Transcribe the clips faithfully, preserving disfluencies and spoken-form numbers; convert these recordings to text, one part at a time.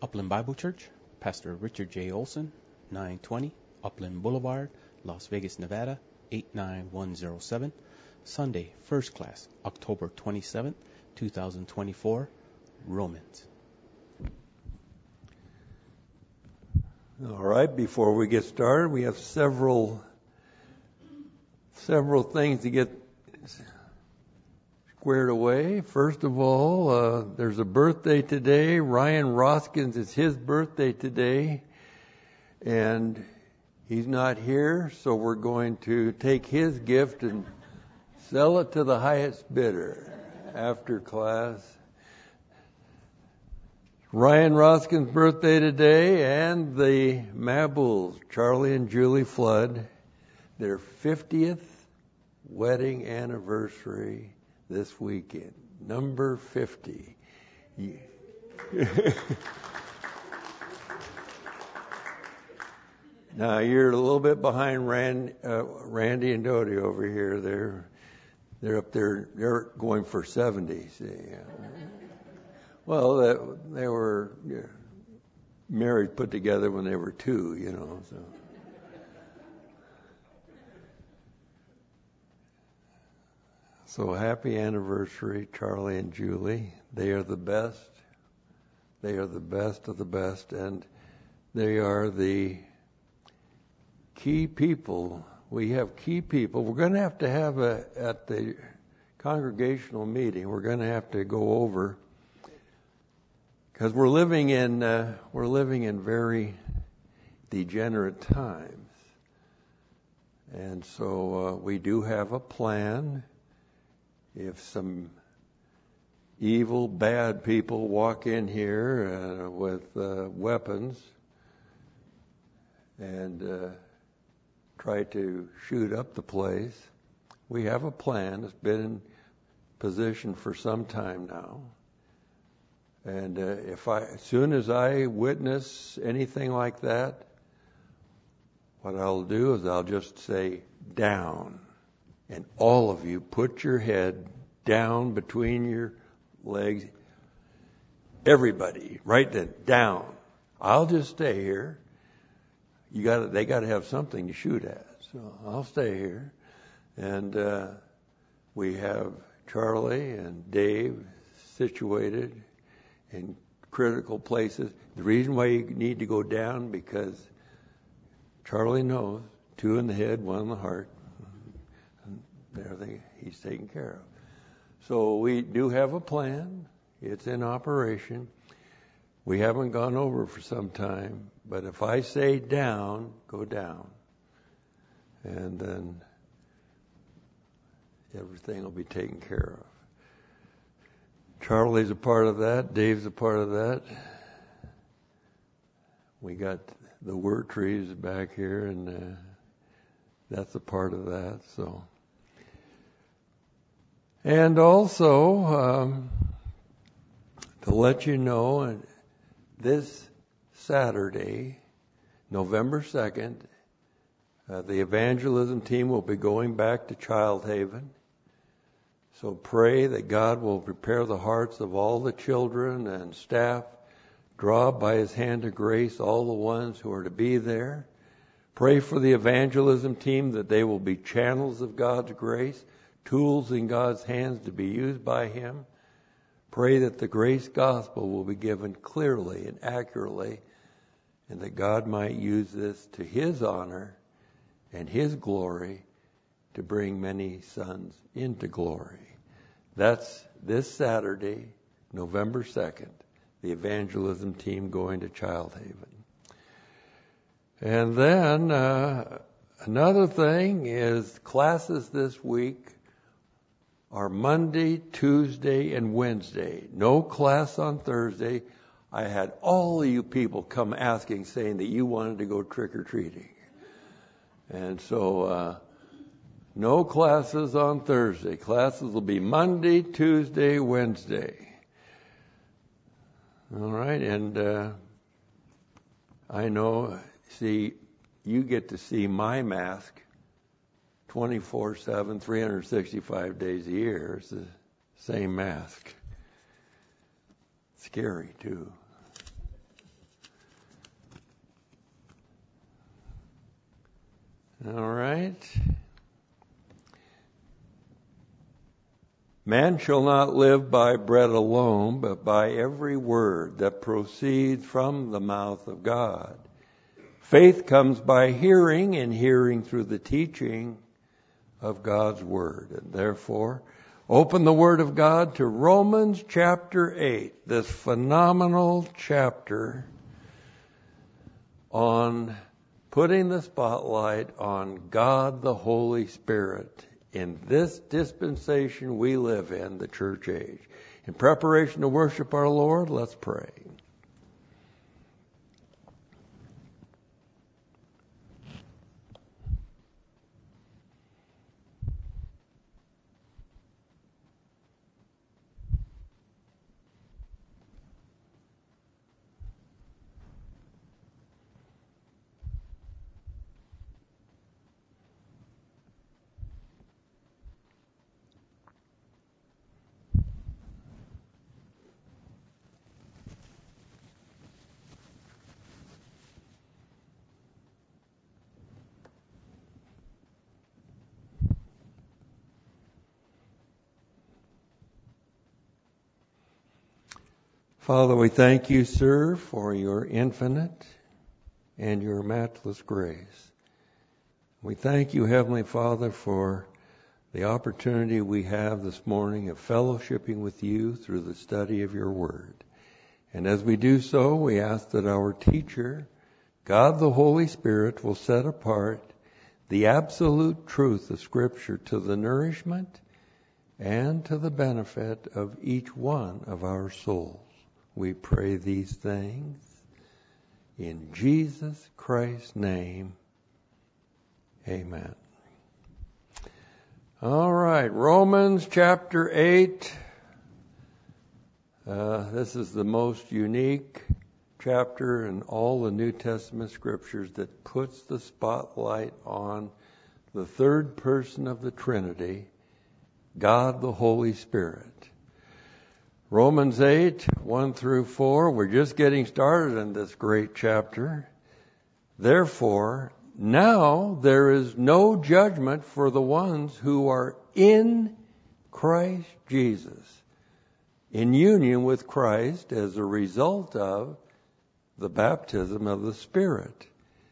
Upland Bible Church, Pastor Richard J. Olson, nine twenty Upland Boulevard, Las Vegas, Nevada, eight nine one zero seven. Sunday, First Class, October twenty-seventh, twenty twenty-four, Romans. All right, before we get started, we have several several things to get squared away. First of all, uh, there's a birthday today. Ryan Roskins, it's his birthday today, and he's not here, so we're going to take his gift and sell it to the highest bidder after class. Ryan Roskin's birthday today, and the Mabuls, Charlie and Julie Flood, their fiftieth wedding anniversary this weekend. Number fifty. Yeah. Now you're a little bit behind Rand, uh, Randy and Dodie over here. They're they're up there. They're going for seventy. See, yeah. Well, that, they were yeah, married, put together when they were two. You know, so. So happy anniversary, Charlie and Julie. They are the best. They are the best of the best, and they are the key people. We have key people. We're going to have to have a, at the congregational meeting, we're going to have to go over, because we're living in, uh, we're living in very degenerate times. And so uh, we do have a plan. If some evil, bad people walk in here uh, with uh, weapons and uh, try to shoot up the place, we have a plan. It's been in position for some time now. And uh, if I, as soon as I witness anything like that, what I'll do is I'll just say, down. And all of you put your head down between your legs. Everybody, right then, down. I'll just stay here. You got, they got to have something to shoot at, so I'll stay here. And uh, we have Charlie and Dave situated in critical places. The reason why you need to go down, because Charlie knows, two in the head, one in the heart. Everything he's taken care of. So we do have a plan. It's in operation. We haven't gone over for some time, but if I say down, go down. And then everything will be taken care of. Charlie's a part of that. Dave's a part of that. We got the word trees back here, and uh, that's a part of that. So. And also, um, to let you know, this Saturday, November second, uh, the evangelism team will be going back to Child Haven. So pray that God will prepare the hearts of all the children and staff, draw by His hand of grace all the ones who are to be there. Pray for the evangelism team that they will be channels of God's grace, tools in God's hands to be used by Him. Pray that the grace gospel will be given clearly and accurately, and that God might use this to His honor and His glory to bring many sons into glory. That's this Saturday, November second, the evangelism team going to Child Haven. And then uh, another thing is classes this week are Monday, Tuesday, and Wednesday. No class on Thursday. I had all of you people come asking, saying that you wanted to go trick-or-treating. And so, uh, no classes on Thursday. Classes will be Monday, Tuesday, Wednesday. All right, and uh, I know, see, you get to see my mask twenty-four seven, three hundred sixty-five days a year. It's the same mask. Scary, too. All right. Man shall not live by bread alone, but by every word that proceeds from the mouth of God. Faith comes by hearing, and hearing through the teaching of God's Word. And therefore, open the Word of God to Romans chapter eight, this phenomenal chapter on putting the spotlight on God the Holy Spirit in this dispensation we live in, the church age. In preparation to worship our Lord, let's pray. Father, we thank you, sir, for your infinite and your matchless grace. We thank you, Heavenly Father, for the opportunity we have this morning of fellowshipping with you through the study of your word. And as we do so, we ask that our teacher, God the Holy Spirit, will set apart the absolute truth of Scripture to the nourishment and to the benefit of each one of our souls. We pray these things in Jesus Christ's name. Amen. All right, Romans chapter eight. Uh, this is the most unique chapter in all the New Testament scriptures that puts the spotlight on the third person of the Trinity, God the Holy Spirit. Romans eight, one through four, we're just getting started in this great chapter. Therefore, now there is no judgment for the ones who are in Christ Jesus, in union with Christ as a result of the baptism of the Spirit.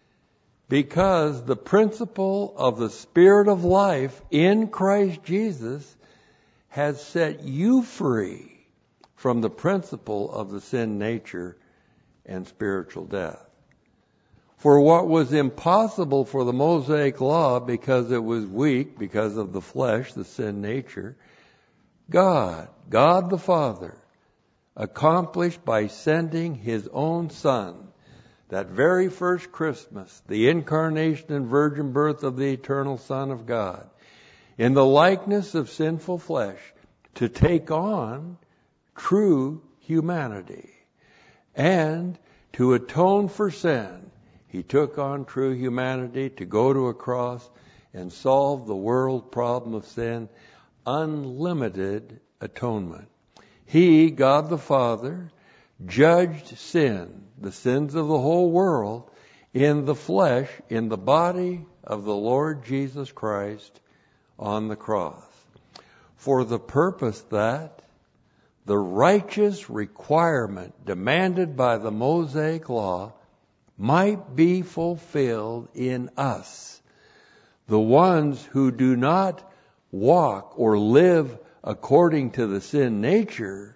Because the principle of the Spirit of life in Christ Jesus has set you free from the principle of the sin nature and spiritual death. For what was impossible for the Mosaic law because it was weak, because of the flesh, the sin nature, God, God the Father, accomplished by sending His own Son, that very first Christmas, the incarnation and virgin birth of the eternal Son of God, in the likeness of sinful flesh, to take on true humanity. And to atone for sin, He took on true humanity to go to a cross and solve the world problem of sin. Unlimited atonement. He, God the Father, judged sin, the sins of the whole world, in the flesh, in the body of the Lord Jesus Christ on the cross, for the purpose that the righteous requirement demanded by the Mosaic law might be fulfilled in us, the ones who do not walk or live according to the sin nature,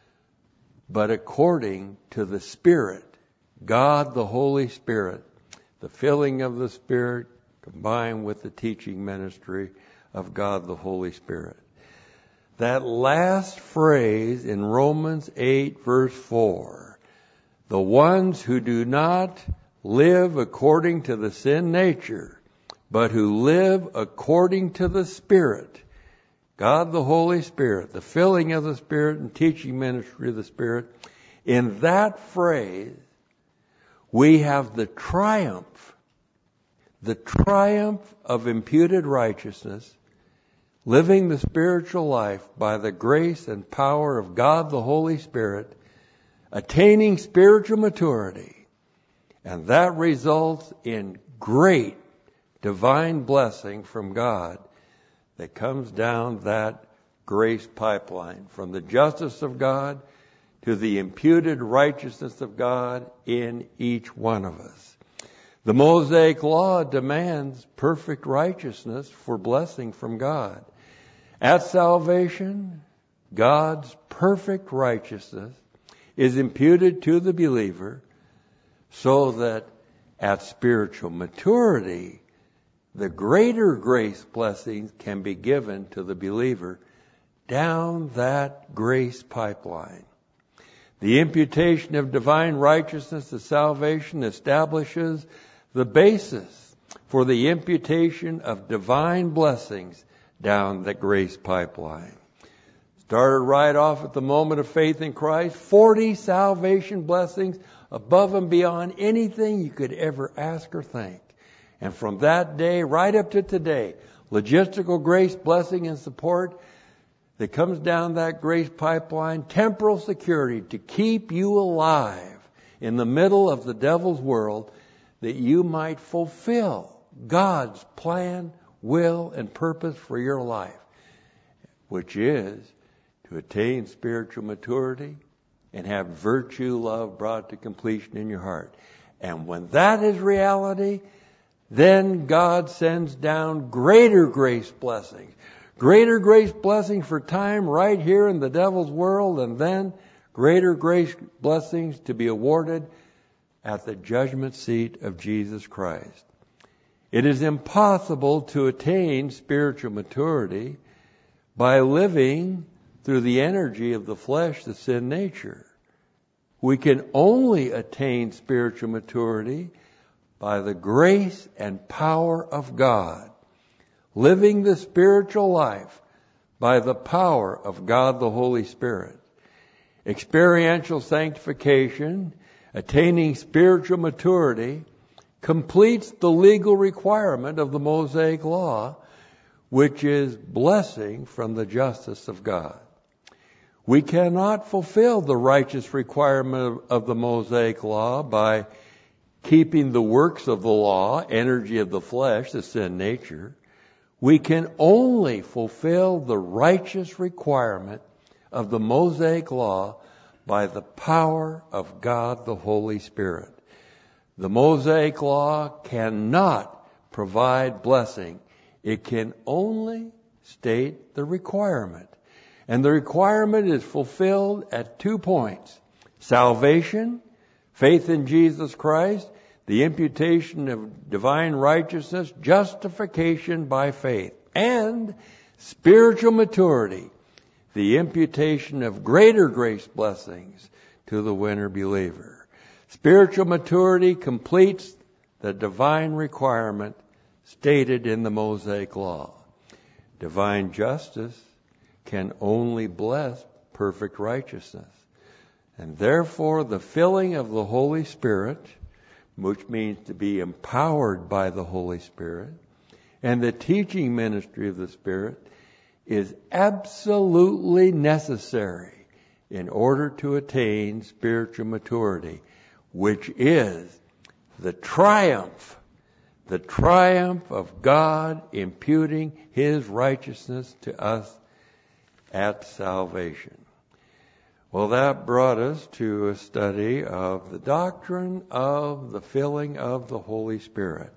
but according to the Spirit, God the Holy Spirit, the filling of the Spirit combined with the teaching ministry of God the Holy Spirit. That last phrase in Romans eight verse four, the ones who do not live according to the sin nature, but who live according to the Spirit, God the Holy Spirit, the filling of the Spirit and teaching ministry of the Spirit, in that phrase, we have the triumph, the triumph of imputed righteousness, living the spiritual life by the grace and power of God the Holy Spirit, attaining spiritual maturity, and that results in great divine blessing from God that comes down that grace pipeline from the justice of God to the imputed righteousness of God in each one of us. The Mosaic Law demands perfect righteousness for blessing from God. At salvation, God's perfect righteousness is imputed to the believer so that at spiritual maturity, the greater grace blessings can be given to the believer down that grace pipeline. The imputation of divine righteousness to salvation establishes the basis for the imputation of divine blessings down the grace pipeline. Started right off at the moment of faith in Christ, forty salvation blessings above and beyond anything you could ever ask or think. And from that day right up to today, logistical grace, blessing, and support that comes down that grace pipeline, temporal security to keep you alive in the middle of the devil's world, that you might fulfill God's plan, will, and purpose for your life, which is to attain spiritual maturity and have virtue, love brought to completion in your heart. And when that is reality, then God sends down greater grace blessings. Greater grace blessings for time right here in the devil's world, and then greater grace blessings to be awarded at the judgment seat of Jesus Christ. It is impossible to attain spiritual maturity by living through the energy of the flesh, the sin nature. We can only attain spiritual maturity by the grace and power of God, living the spiritual life by the power of God the Holy Spirit. Experiential sanctification, attaining spiritual maturity, completes the legal requirement of the Mosaic Law, which is blessing from the justice of God. We cannot fulfill the righteous requirement of the Mosaic Law by keeping the works of the law, energy of the flesh, the sin nature. We can only fulfill the righteous requirement of the Mosaic Law by the power of God the Holy Spirit. The Mosaic Law cannot provide blessing. It can only state the requirement. And the requirement is fulfilled at two points: salvation, faith in Jesus Christ, the imputation of divine righteousness, justification by faith, and spiritual maturity, the imputation of greater grace blessings to the winner believer. Spiritual maturity completes the divine requirement stated in the Mosaic Law. Divine justice can only bless perfect righteousness. And therefore, the filling of the Holy Spirit, which means to be empowered by the Holy Spirit, and the teaching ministry of the Spirit is absolutely necessary in order to attain spiritual maturity, which is the triumph, the triumph of God imputing His righteousness to us at salvation. Well, that brought us to a study of the doctrine of the filling of the Holy Spirit.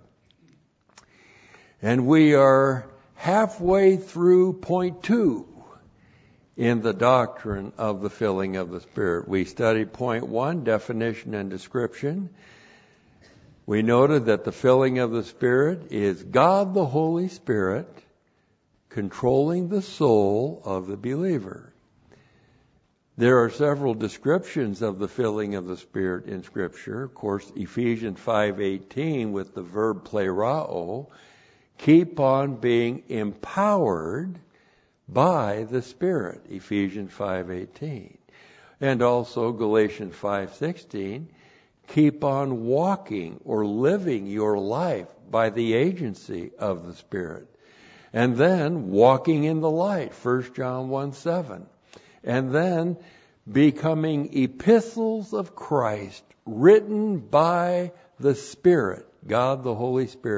And we are halfway through point two in the doctrine of the filling of the Spirit. We studied point one, definition and description. We noted that the filling of the Spirit is God the Holy Spirit controlling the soul of the believer. There are several descriptions of the filling of the Spirit in Scripture. Of course, Ephesians five eighteen with the verb plerao, keep on being empowered by the Spirit, Ephesians five eighteen. And also Galatians five sixteen, keep on walking or living your life by the agency of the Spirit. And then walking in the light, First John one seven. And then becoming epistles of Christ written by the Spirit, God the Holy Spirit,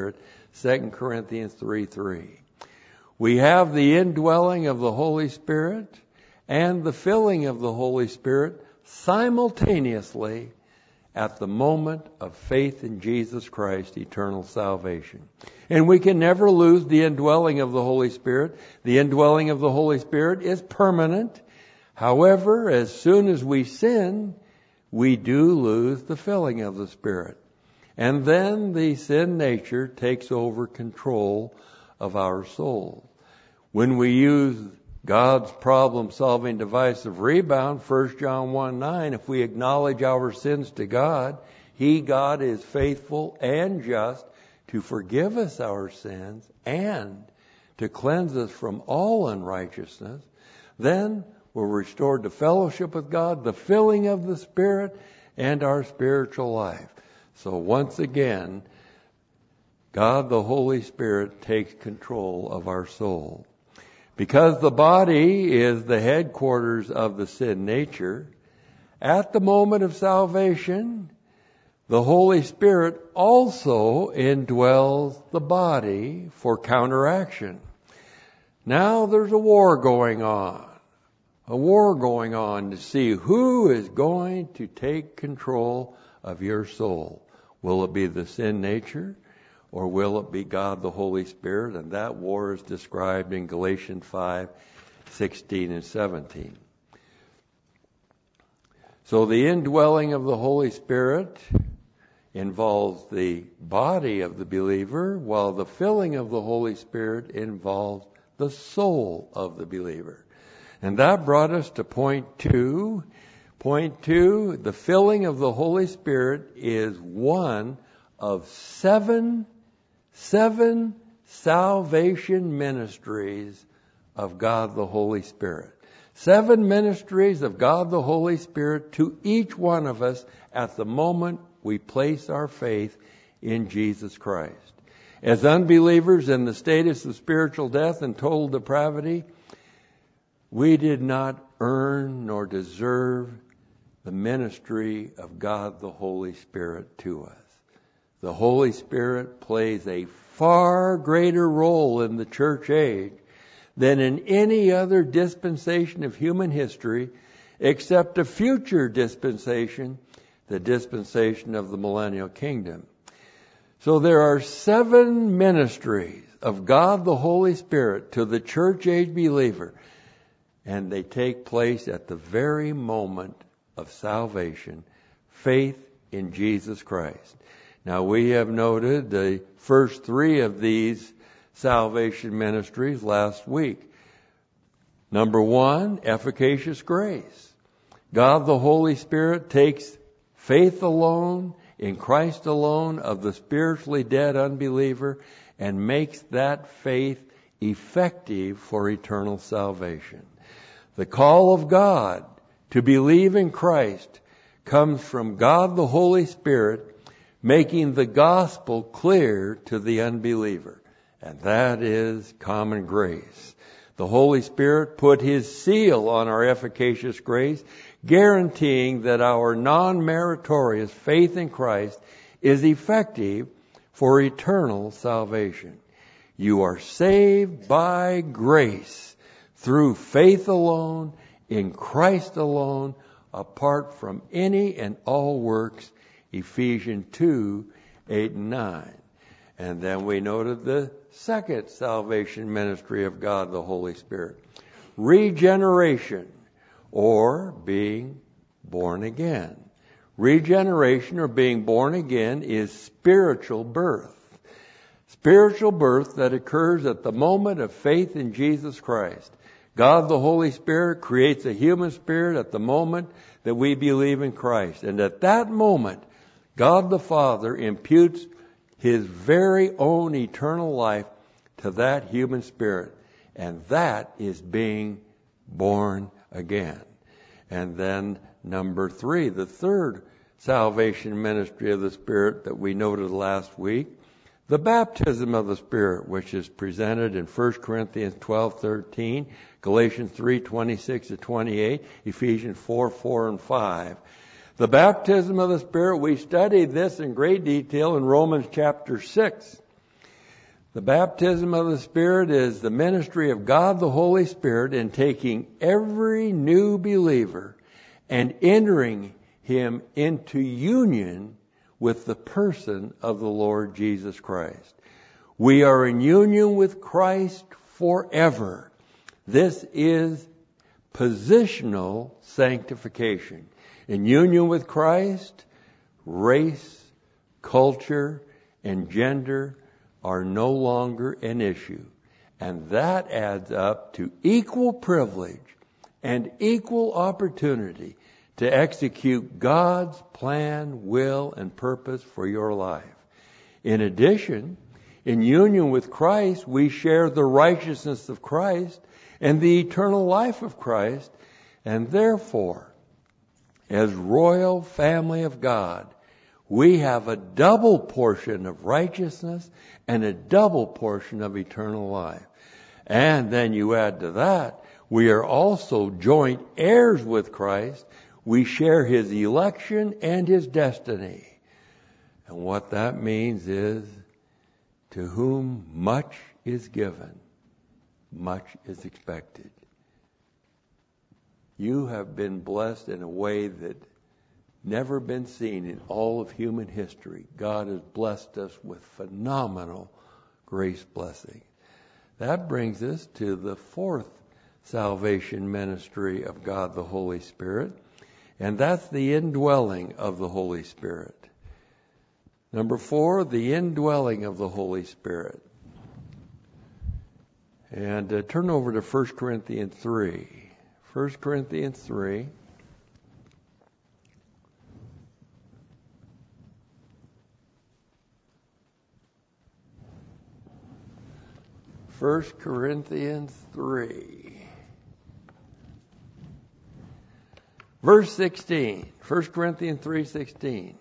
Second Corinthians three three. We have the indwelling of the Holy Spirit and the filling of the Holy Spirit simultaneously at the moment of faith in Jesus Christ, eternal salvation. And we can never lose the indwelling of the Holy Spirit. The indwelling of the Holy Spirit is permanent. However, as soon as we sin, we do lose the filling of the Spirit. And then the sin nature takes over control of our soul. When we use God's problem-solving device of rebound, First John one nine, if we acknowledge our sins to God, He, God, is faithful and just to forgive us our sins and to cleanse us from all unrighteousness. Then we're restored to fellowship with God, the filling of the Spirit, and our spiritual life. So once again, God the Holy Spirit takes control of our soul. Because the body is the headquarters of the sin nature, at the moment of salvation, the Holy Spirit also indwells the body for counteraction. Now there's a war going on. A war going on to see who is going to take control of your soul. Will it be the sin nature? Or will it be God the Holy Spirit? And that war is described in Galatians five sixteen and seventeen. So the indwelling of the Holy Spirit involves the body of the believer, while the filling of the Holy Spirit involves the soul of the believer. And that brought us to point two. Point two, the filling of the Holy Spirit is one of seven Seven salvation ministries of God the Holy Spirit. Seven ministries of God the Holy Spirit to each one of us at the moment we place our faith in Jesus Christ. As unbelievers in the status of spiritual death and total depravity, we did not earn nor deserve the ministry of God the Holy Spirit to us. The Holy Spirit plays a far greater role in the church age than in any other dispensation of human history, except a future dispensation, the dispensation of the millennial kingdom. So there are seven ministries of God the Holy Spirit to the church age believer, and they take place at the very moment of salvation, faith in Jesus Christ. Now, we have noted the first three of these salvation ministries last week. Number one, efficacious grace. God the Holy Spirit takes faith alone, in Christ alone, of the spiritually dead unbeliever and makes that faith effective for eternal salvation. The call of God to believe in Christ comes from God the Holy Spirit making the gospel clear to the unbeliever. And that is common grace. The Holy Spirit put His seal on our efficacious grace, guaranteeing that our non-meritorious faith in Christ is effective for eternal salvation. You are saved by grace through faith alone, in Christ alone, apart from any and all works, Ephesians two, eight and nine. And then we noted the second salvation ministry of God the Holy Spirit. Regeneration, or being born again. Regeneration, or being born again, is spiritual birth. Spiritual birth that occurs at the moment of faith in Jesus Christ. God the Holy Spirit creates a human spirit at the moment that we believe in Christ. And at that moment, God the Father imputes His very own eternal life to that human spirit. And that is being born again. And then number three, the third salvation ministry of the Spirit that we noted last week, the baptism of the Spirit, which is presented in First Corinthians twelve thirteen, Galatians three twenty-six to twenty-eight, Ephesians four four and five. The baptism of the Spirit, we studied this in great detail in Romans chapter six. The baptism of the Spirit is the ministry of God the Holy Spirit in taking every new believer and entering him into union with the person of the Lord Jesus Christ. We are in union with Christ forever. This is positional sanctification. In union with Christ, race, culture, and gender are no longer an issue. And that adds up to equal privilege and equal opportunity to execute God's plan, will, and purpose for your life. In addition, in union with Christ, we share the righteousness of Christ and the eternal life of Christ, and therefore, as royal family of God, we have a double portion of righteousness and a double portion of eternal life. And then you add to that, we are also joint heirs with Christ. We share his election and his destiny. And what that means is, to whom much is given, much is expected. You have been blessed in a way that never been seen in all of human history. God has blessed us with phenomenal grace blessing. That brings us to the fourth salvation ministry of God the Holy Spirit, and that's the indwelling of the Holy Spirit. Number four, the indwelling of the Holy Spirit. And uh, turn over to First Corinthians three. First Corinthians three. First Corinthians three. Verse sixteen. First Corinthians three sixteen.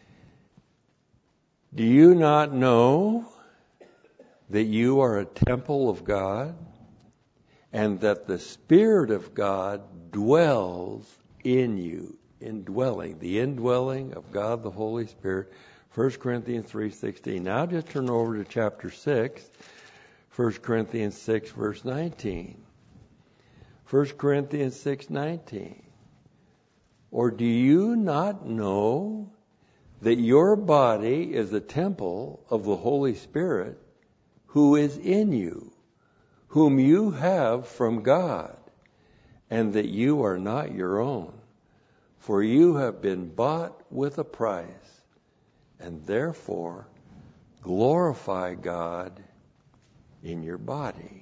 Do you not know that you are a temple of God, and that the Spirit of God dwells in you? Indwelling, the indwelling of God the Holy Spirit. First Corinthians three sixteen. Now just turn over to chapter six. First Corinthians six, verse nineteen. First Corinthians six nineteen. Or do you not know that your body is a temple of the Holy Spirit who is in you, whom you have from God, and that you are not your own? For you have been bought with a price, and therefore glorify God in your body.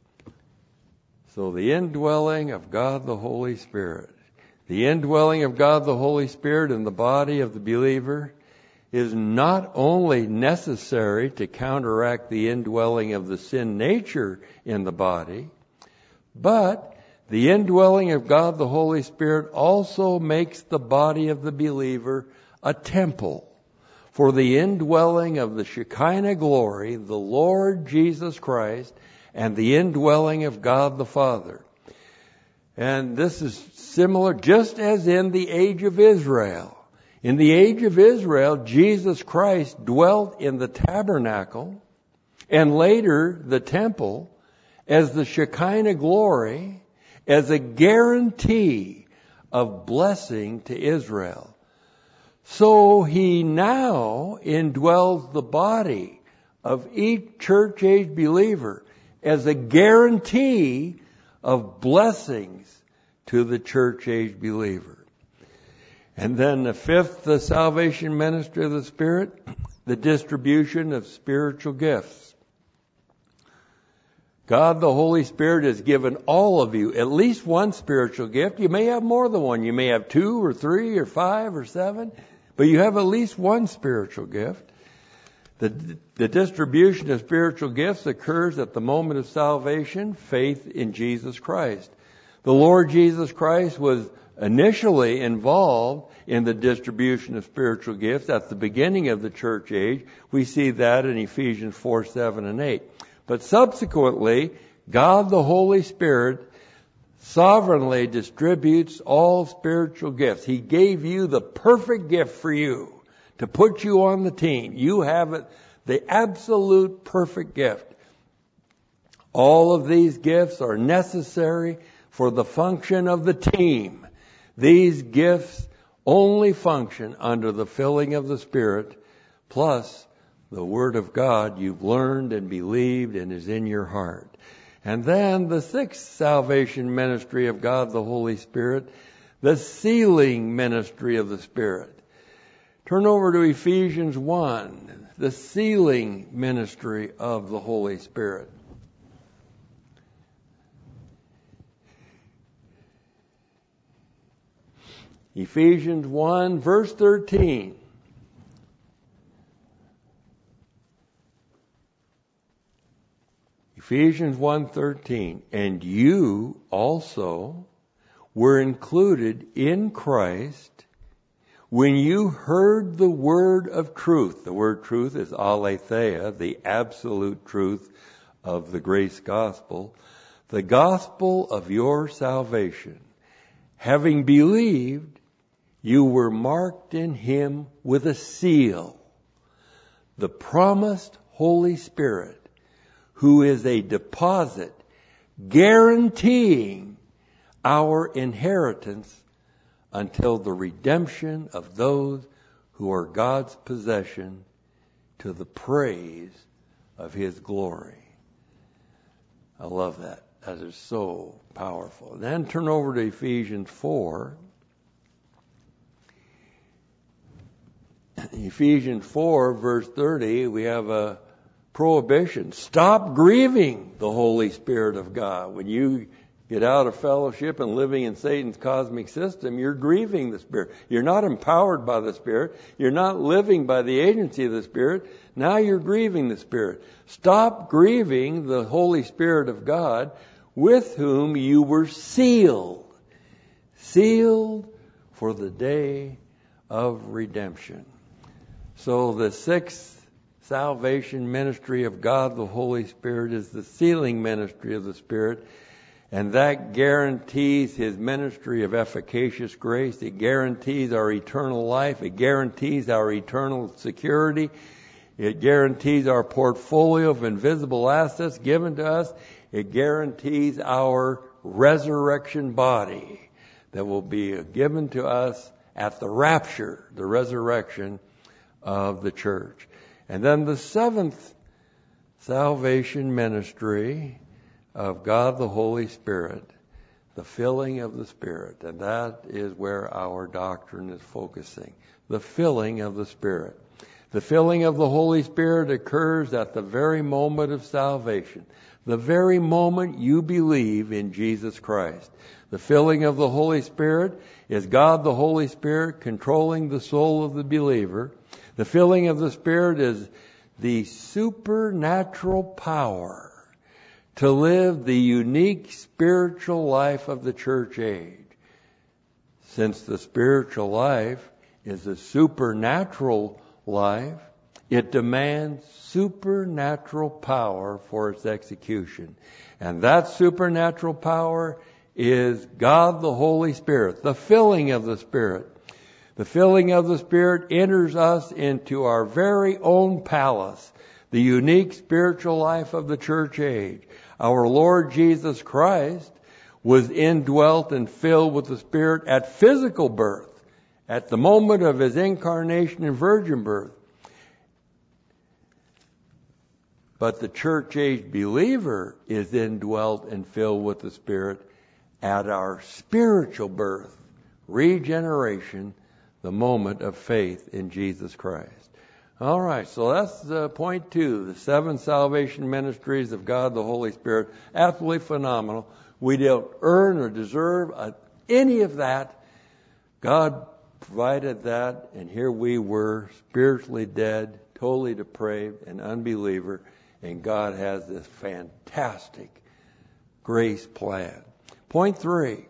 So the indwelling of God the Holy Spirit, the indwelling of God the Holy Spirit in the body of the believer is not only necessary to counteract the indwelling of the sin nature in the body, but the indwelling of God the Holy Spirit also makes the body of the believer a temple for the indwelling of the Shekinah glory, the Lord Jesus Christ, and the indwelling of God the Father. And this is similar just as in the age of Israel. In the age of Israel, Jesus Christ dwelt in the tabernacle and later the temple as the Shekinah glory, as a guarantee of blessing to Israel. So he now indwells the body of each church age believer as a guarantee of blessings to the church age believer. And then the fifth, the salvation ministry of the Spirit, the distribution of spiritual gifts. God the Holy Spirit has given all of you at least one spiritual gift. You may have more than one. You may have two or three or five or seven, but you have at least one spiritual gift. The, the distribution of spiritual gifts occurs at the moment of salvation, faith in Jesus Christ. The Lord Jesus Christ was initially involved in the distribution of spiritual gifts at the beginning of the church age. We see that in Ephesians four, seven, and eight. But subsequently, God the Holy Spirit sovereignly distributes all spiritual gifts. He gave you the perfect gift for you to put you on the team. You have it, the absolute perfect gift. All of these gifts are necessary for the function of the team. These gifts only function under the filling of the Spirit, plus the Word of God you've learned and believed and is in your heart. And then the sixth salvation ministry of God, the Holy Spirit, the sealing ministry of the Spirit. Turn over to Ephesians one, the sealing ministry of the Holy Spirit. Ephesians one, verse thirteen. Ephesians one thirteen. And you also were included in Christ when you heard the word of truth. The word truth is aletheia, the absolute truth of the grace gospel. The gospel of your salvation. Having believed, you were marked in Him with a seal, the promised Holy Spirit, who is a deposit guaranteeing our inheritance until the redemption of those who are God's possession, to the praise of His glory. I love that. That is so powerful. Then turn over to Ephesians four. Ephesians four, verse thirty, we have a prohibition. Stop grieving the Holy Spirit of God. When you get out of fellowship and living in Satan's cosmic system, you're grieving the Spirit. You're not empowered by the Spirit. You're not living by the agency of the Spirit. Now you're grieving the Spirit. Stop grieving the Holy Spirit of God, with whom you were sealed. Sealed for the day of redemption. So the sixth salvation ministry of God, the Holy Spirit, is the sealing ministry of the Spirit. And that guarantees His ministry of efficacious grace. It guarantees our eternal life. It guarantees our eternal security. It guarantees our portfolio of invisible assets given to us. It guarantees our resurrection body that will be given to us at the rapture, the resurrection of the church. And then the seventh salvation ministry of God the Holy Spirit, the filling of the Spirit. And that is where our doctrine is focusing. The filling of the Spirit. The filling of the Holy Spirit occurs at the very moment of salvation. The very moment you believe in Jesus Christ. The filling of the Holy Spirit is God the Holy Spirit controlling the soul of the believer. The filling of the Spirit is the supernatural power to live the unique spiritual life of the church age. Since the spiritual life is a supernatural life, it demands supernatural power for its execution. And that supernatural power is God the Holy Spirit, the filling of the Spirit. The filling of the Spirit enters us into our very own palace, the unique spiritual life of the church age. Our Lord Jesus Christ was indwelt and filled with the Spirit at physical birth, at the moment of His incarnation and virgin birth. But the church age believer is indwelt and filled with the Spirit at our spiritual birth, regeneration, the moment of faith in Jesus Christ. All right, so that's uh, point two, the seven salvation ministries of God the Holy Spirit. Absolutely phenomenal. We don't earn or deserve uh, any of that. God provided that, and here we were, spiritually dead, totally depraved, and unbeliever, and God has this fantastic grace plan. Point three.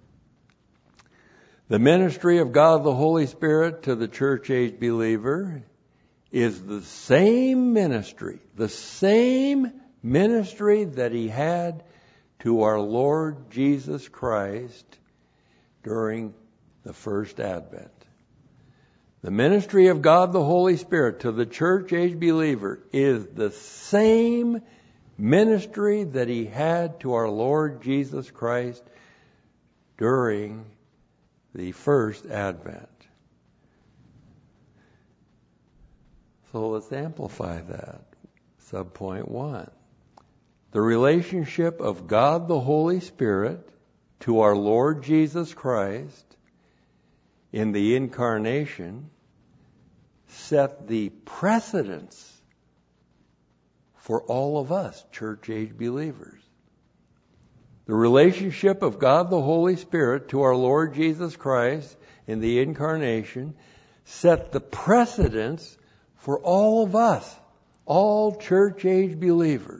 The ministry of God the Holy Spirit to the church age believer is the same ministry, the same ministry that He had to our Lord Jesus Christ during the first advent. The ministry of God the Holy Spirit to the church age believer is the same ministry that He had to our Lord Jesus Christ during the first advent. So let's amplify that. Subpoint one. The relationship of God the Holy Spirit to our Lord Jesus Christ in the incarnation set the precedence for all of us, church age believers. The relationship of God the Holy Spirit to our Lord Jesus Christ in the incarnation set the precedence for all of us, all church age believers.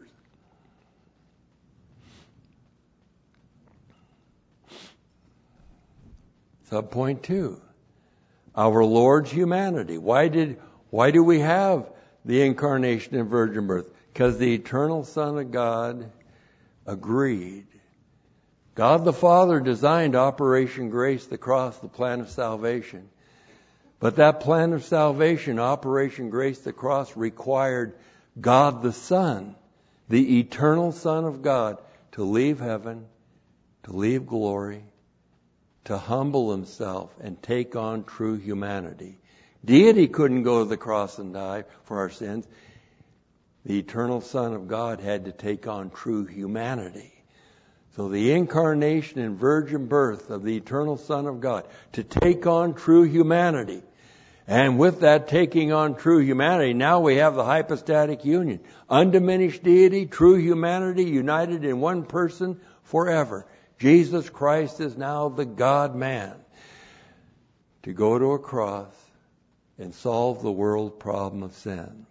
Subpoint two. Our Lord's humanity. Why did, why do we have the incarnation and virgin birth? Because the eternal Son of God agreed. God the Father designed Operation Grace, the cross, the plan of salvation. But that plan of salvation, Operation Grace, the cross, required God the Son, the eternal Son of God, to leave heaven, to leave glory, to humble Himself and take on true humanity. Deity couldn't go to the cross and die for our sins. The eternal Son of God had to take on true humanity. So the incarnation and virgin birth of the eternal Son of God to take on true humanity. And with that taking on true humanity, now we have the hypostatic union. Undiminished deity, true humanity, united in one person forever. Jesus Christ is now the God-man to go to a cross and solve the world problem of sin.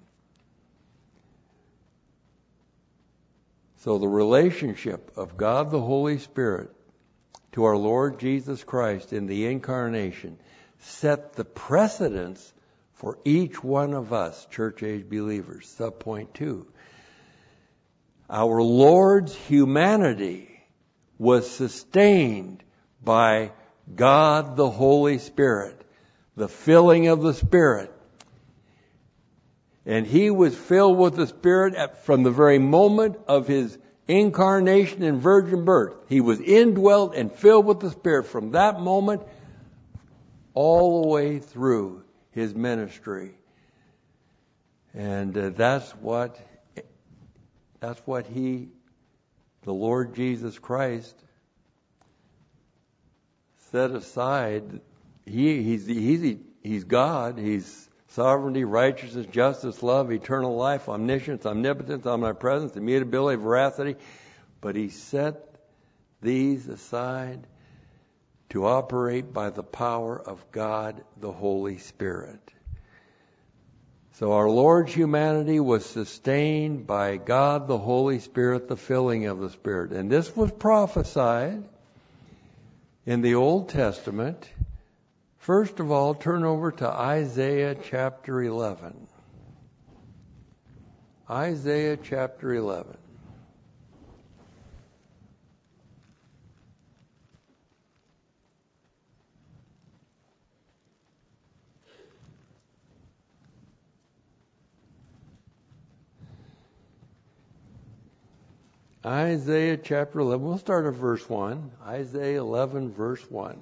So the relationship of God the Holy Spirit to our Lord Jesus Christ in the incarnation set the precedence for each one of us, church age believers. Subpoint two. Our Lord's humanity was sustained by God the Holy Spirit, the filling of the Spirit. And He was filled with the Spirit at, from the very moment of His incarnation and virgin birth. He was indwelt and filled with the Spirit from that moment all the way through His ministry. And uh, that's what that's what He the Lord Jesus Christ set aside. He, he's, he's, he's God. He's sovereignty, righteousness, justice, love, eternal life, omniscience, omnipotence, omnipresence, immutability, veracity. But He set these aside to operate by the power of God, the Holy Spirit. So our Lord's humanity was sustained by God the Holy Spirit, the filling of the Spirit. And this was prophesied in the Old Testament. First of all, turn over to Isaiah chapter eleven. Isaiah chapter eleven. Isaiah chapter eleven. We'll start at verse one. Isaiah eleven, verse one.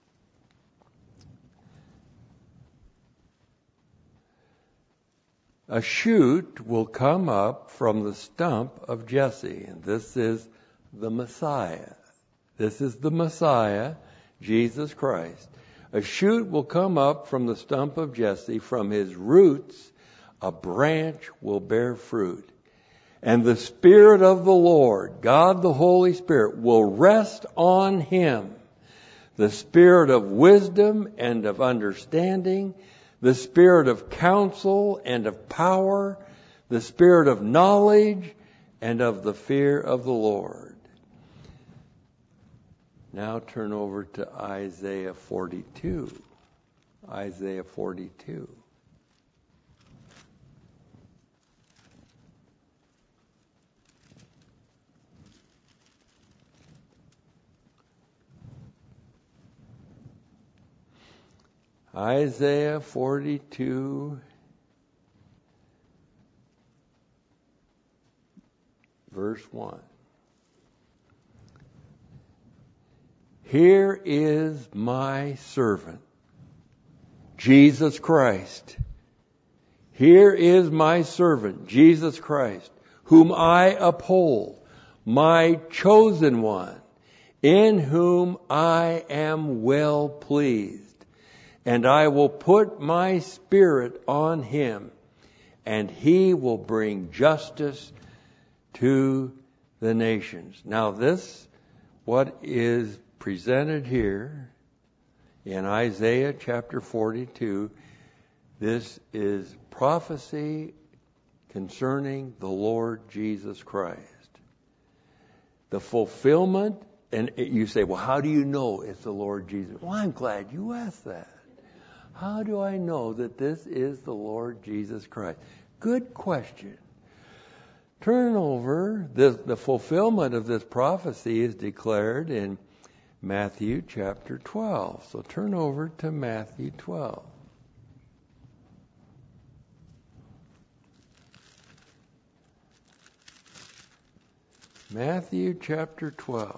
A shoot will come up from the stump of Jesse. And this is the Messiah. This is the Messiah, Jesus Christ. A shoot will come up from the stump of Jesse. From his roots, a branch will bear fruit. And the Spirit of the Lord, God the Holy Spirit, will rest on him. The Spirit of wisdom and of understanding, the Spirit of counsel and of power, the Spirit of knowledge and of the fear of the Lord. Now turn over to Isaiah forty-two. Isaiah forty-two. Isaiah forty-two, verse one. Here is my servant, Jesus Christ. Here is my servant, Jesus Christ, whom I uphold, my chosen one, in whom I am well pleased. And I will put my spirit on him, and he will bring justice to the nations. Now this, what is presented here in Isaiah chapter forty-two, this is prophecy concerning the Lord Jesus Christ. The fulfillment, and you say, well, how do you know it's the Lord Jesus? Well, I'm glad you asked that. How do I know that this is the Lord Jesus Christ? Good question. Turn over. The, the fulfillment of this prophecy is declared in Matthew chapter twelve. So turn over to Matthew twelve. Matthew chapter twelve.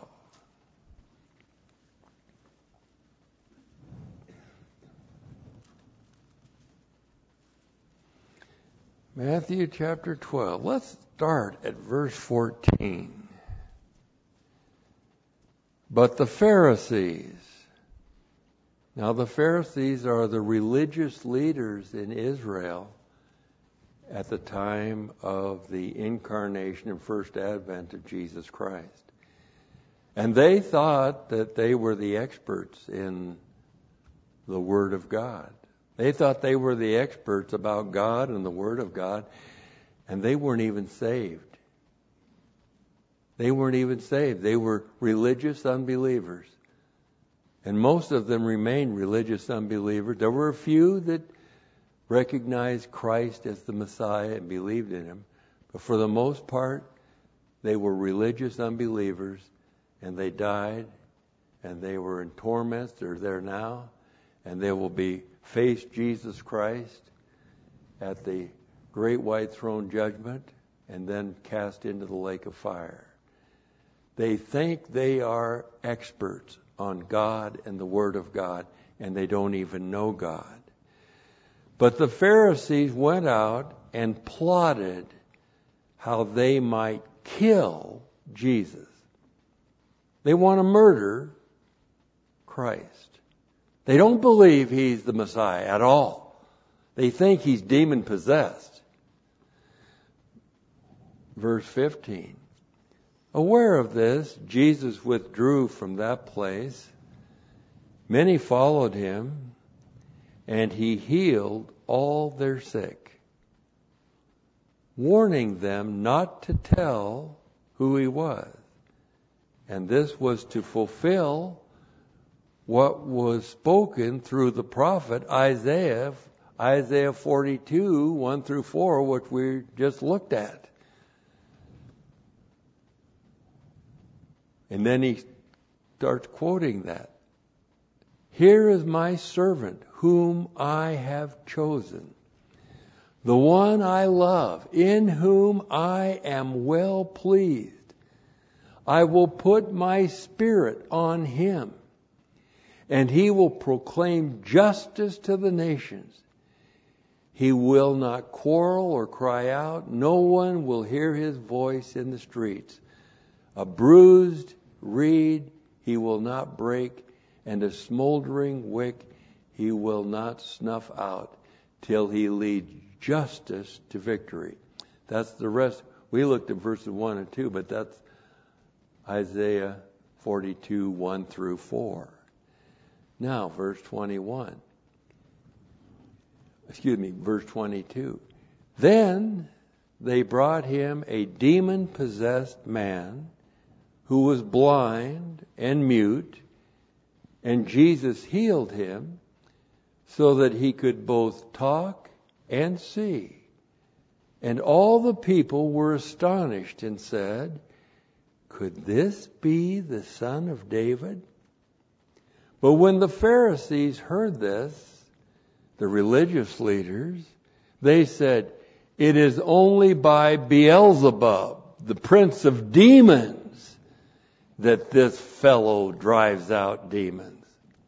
Matthew chapter twelve. Let's start at verse fourteen. But the Pharisees. Now the Pharisees are the religious leaders in Israel at the time of the incarnation and first advent of Jesus Christ. And they thought that they were the experts in the Word of God. They thought they were the experts about God and the Word of God, and they weren't even saved. They weren't even saved. They were religious unbelievers. And most of them remained religious unbelievers. There were a few that recognized Christ as the Messiah and believed in Him. But for the most part, they were religious unbelievers, and they died, and they were in torments. They're there now, and they will be face Jesus Christ at the great white throne judgment and then cast into the lake of fire. They think they are experts on God and the Word of God, and they don't even know God. But the Pharisees went out and plotted how they might kill Jesus. They want to murder Christ. They don't believe He's the Messiah at all. They think He's demon-possessed. Verse fifteen. Aware of this, Jesus withdrew from that place. Many followed Him, and He healed all their sick, warning them not to tell who He was. And this was to fulfill what was spoken through the prophet Isaiah, Isaiah forty-two, one through four, which we just looked at. And then he starts quoting that. Here is my servant whom I have chosen, the one I love, in whom I am well pleased. I will put my spirit on him, and he will proclaim justice to the nations. He will not quarrel or cry out. No one will hear his voice in the streets. A bruised reed he will not break, and a smoldering wick he will not snuff out, till he leads justice to victory. That's the rest. We looked at verses one and two, but that's Isaiah forty-two, one through four. Now, verse twenty-one. Excuse me, verse twenty-two. Then they brought him a demon-possessed man who was blind and mute, and Jesus healed him so that he could both talk and see. And all the people were astonished and said, could this be the son of David? But when the Pharisees heard this, the religious leaders, they said, it is only by Beelzebub, the prince of demons, that this fellow drives out demons.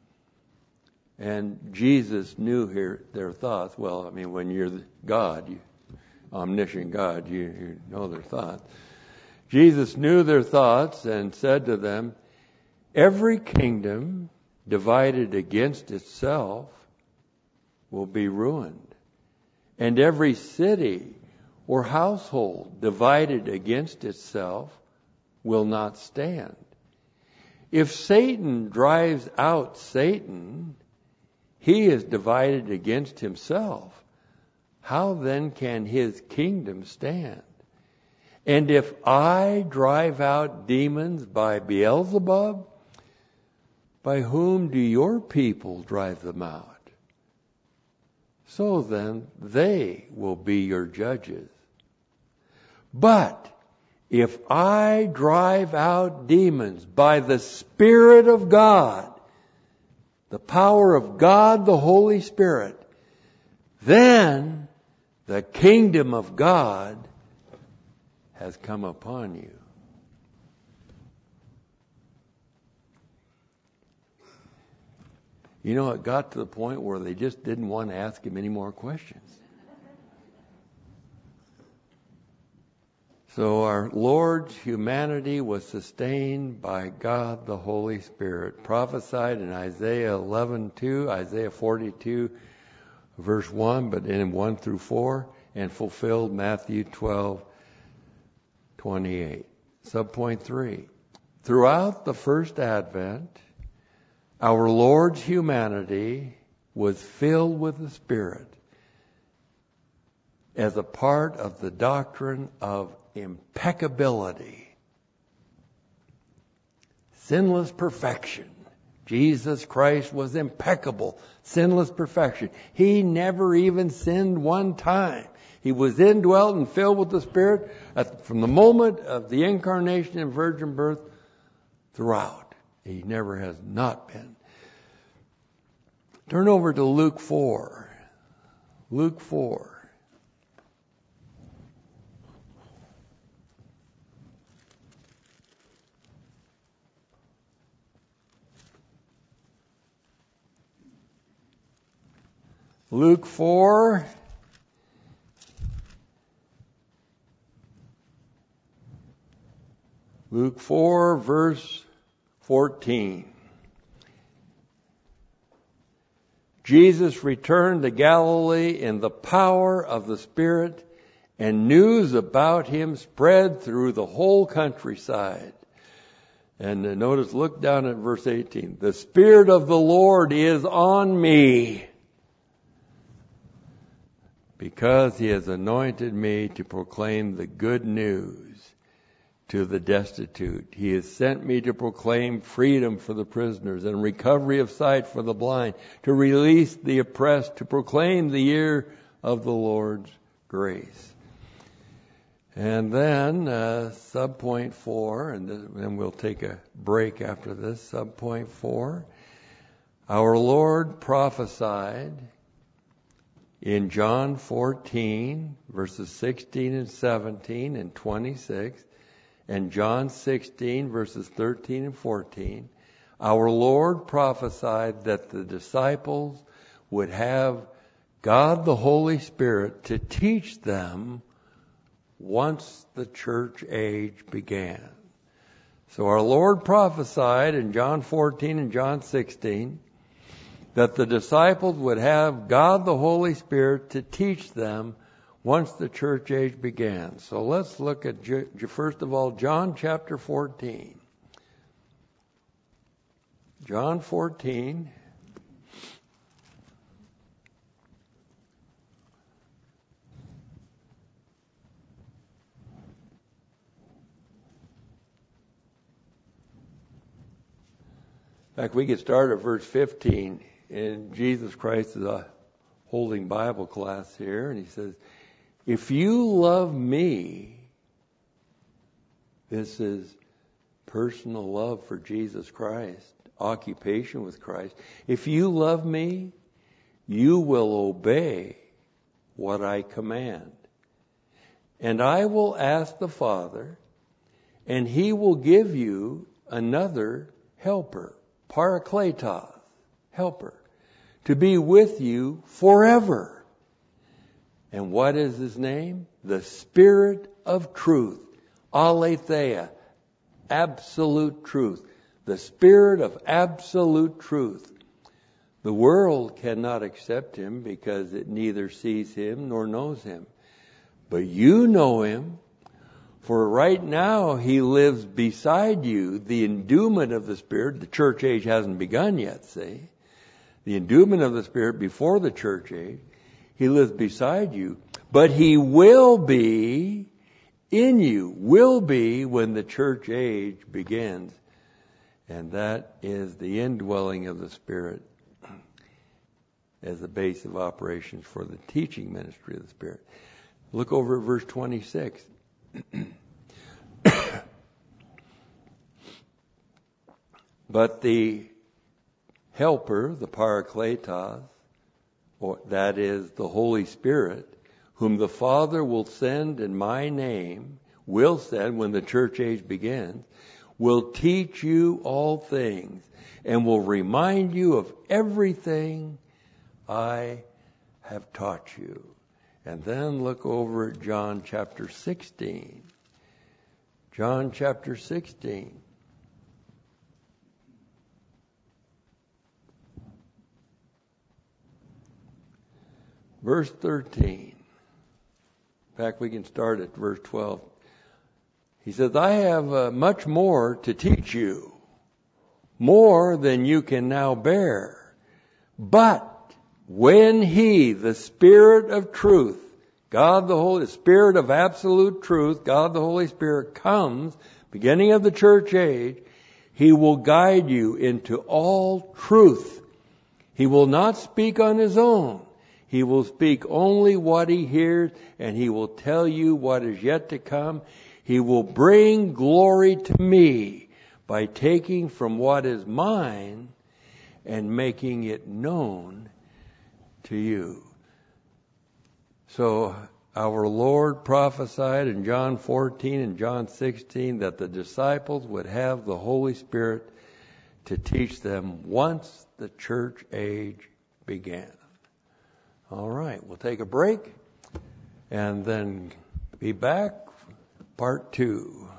And Jesus knew here their thoughts. Well, I mean, when you're God, you, omniscient God, you, you know their thoughts. Jesus knew their thoughts and said to them, every kingdom divided against itself will be ruined. And every city or household divided against itself will not stand. If Satan drives out Satan, he is divided against himself. How then can his kingdom stand? And if I drive out demons by Beelzebub, by whom do your people drive them out? So then they will be your judges. But if I drive out demons by the Spirit of God, the power of God, the Holy Spirit, then the kingdom of God has come upon you. You know, it got to the point where they just didn't want to ask him any more questions. So our Lord's humanity was sustained by God the Holy Spirit, prophesied in Isaiah eleven two, Isaiah forty-two, verse one, but in one through four, and fulfilled Matthew twelve twenty-eight. Subpoint three. Throughout the first advent, our Lord's humanity was filled with the Spirit as a part of the doctrine of impeccability, sinless perfection. Jesus Christ was impeccable, sinless perfection. He never even sinned one time. He was indwelt and filled with the Spirit at, from the moment of the incarnation and virgin birth throughout. He never has not been. Turn over to Luke four. Luke four. Luke four. Luke four, verse fourteen. Jesus returned to Galilee in the power of the Spirit, and news about him spread through the whole countryside. And uh, notice, look down at verse eighteen. The Spirit of the Lord is on me, because he has anointed me to proclaim the good news to the destitute. He has sent me to proclaim freedom for the prisoners and recovery of sight for the blind, to release the oppressed, to proclaim the year of the Lord's grace. And then, uh, subpoint four, and then we'll take a break after this. Subpoint four. Our Lord prophesied in John fourteen, verses sixteen and seventeen and twenty-six, and John sixteen, verses thirteen and fourteen, our Lord prophesied that the disciples would have God the Holy Spirit to teach them once the church age began. So our Lord prophesied in John fourteen and John sixteen that the disciples would have God the Holy Spirit to teach them once the church age began. So let's look at, first of all, John chapter fourteen. John fourteen. In fact, we get started at verse fifteen. And Jesus Christ is uh, holding Bible class here, and he says, if you love me, this is personal love for Jesus Christ, occupation with Christ. If you love me, you will obey what I command. And I will ask the Father, and He will give you another helper, Parakletos, helper, to be with you forever. And what is His name? The Spirit of Truth, Aletheia, absolute truth. The Spirit of absolute truth. The world cannot accept Him because it neither sees Him nor knows Him. But you know Him, for right now He lives beside you. The endowment of the Spirit, the church age hasn't begun yet, see? The endowment of the Spirit before the church age, He lives beside you. But He will be in you, will be when the church age begins. And that is the indwelling of the Spirit as the base of operations for the teaching ministry of the Spirit. Look over at verse twenty-six. But the helper, the Parakletos, or that is the Holy Spirit, whom the Father will send in my name, will send when the church age begins, will teach you all things and will remind you of everything I have taught you. And then look over at John chapter sixteen. John chapter sixteen. Verse thirteen. In fact, we can start at verse twelve. He says, I have uh, much more to teach you, more than you can now bear. But when He, the Spirit of truth, God the Holy Spirit of absolute truth, God the Holy Spirit comes, beginning of the church age, He will guide you into all truth. He will not speak on His own. He will speak only what He hears, and He will tell you what is yet to come. He will bring glory to Me by taking from what is mine and making it known to you. So our Lord prophesied in John fourteen and John sixteen that the disciples would have the Holy Spirit to teach them once the church age began. All right, we'll take a break and then be back, part two.